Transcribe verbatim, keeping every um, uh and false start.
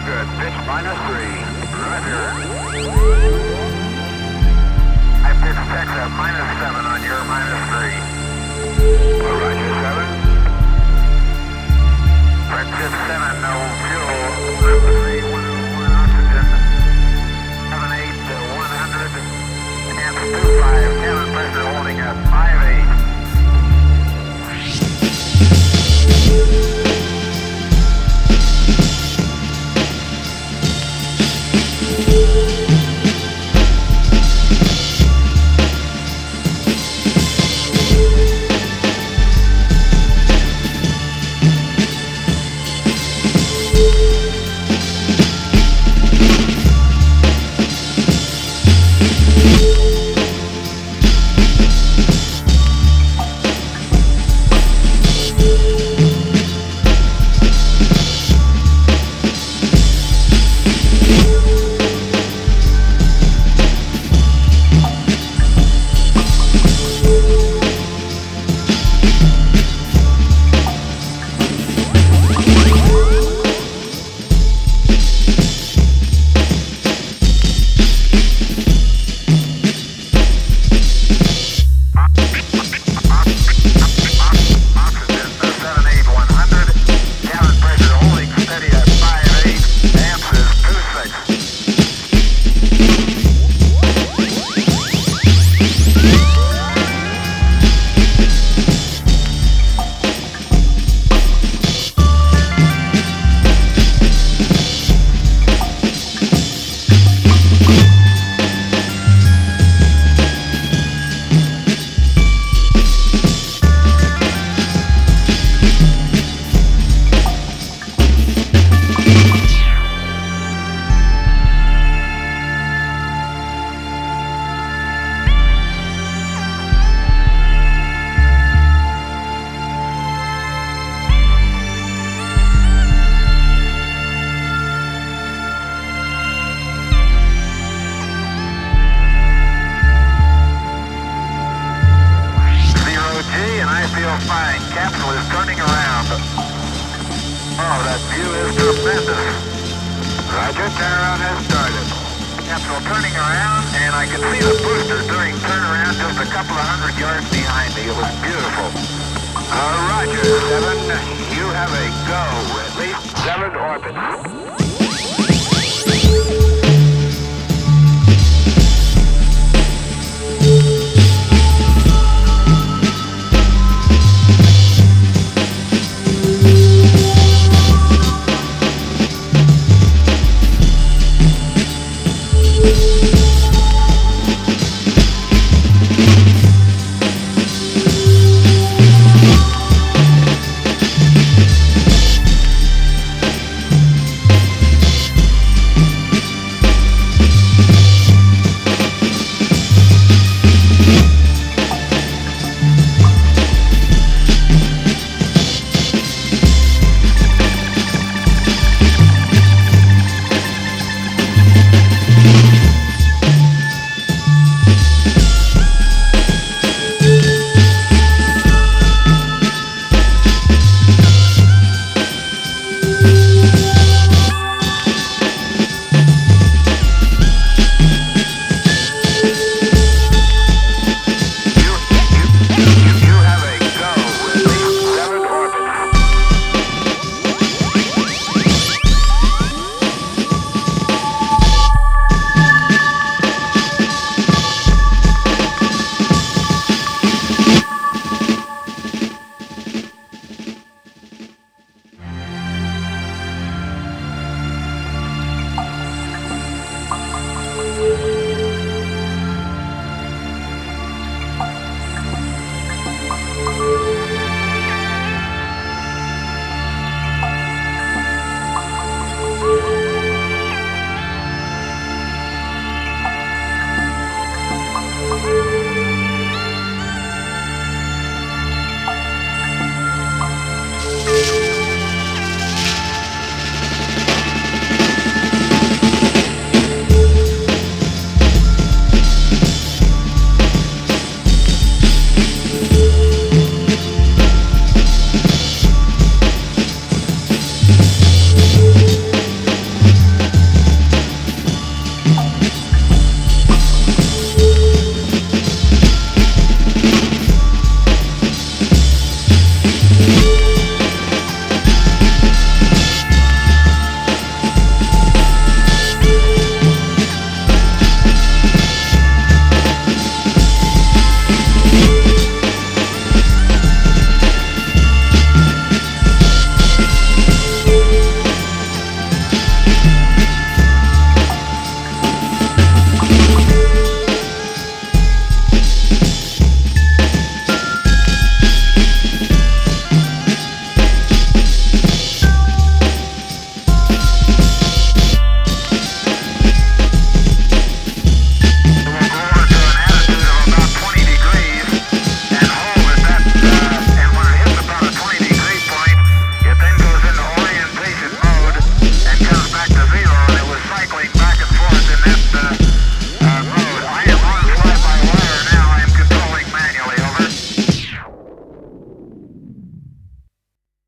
good. Pitch minus three. Roger. I pitched Texas minus seven on your minus three. Roger, seven. Fred seven, no fuel. Number three, one oh one oxygen. seven eight to one hundred. And two five. Cabin pressure holding at five eight. Fine. Capsule is turning around. Oh, that view is tremendous. Roger, turnaround has started. Capsule turning around, and I can see the booster doing turnaround just a couple of hundred yards behind me. It was beautiful. Uh, Roger, seven. You have a go. At least seven orbits.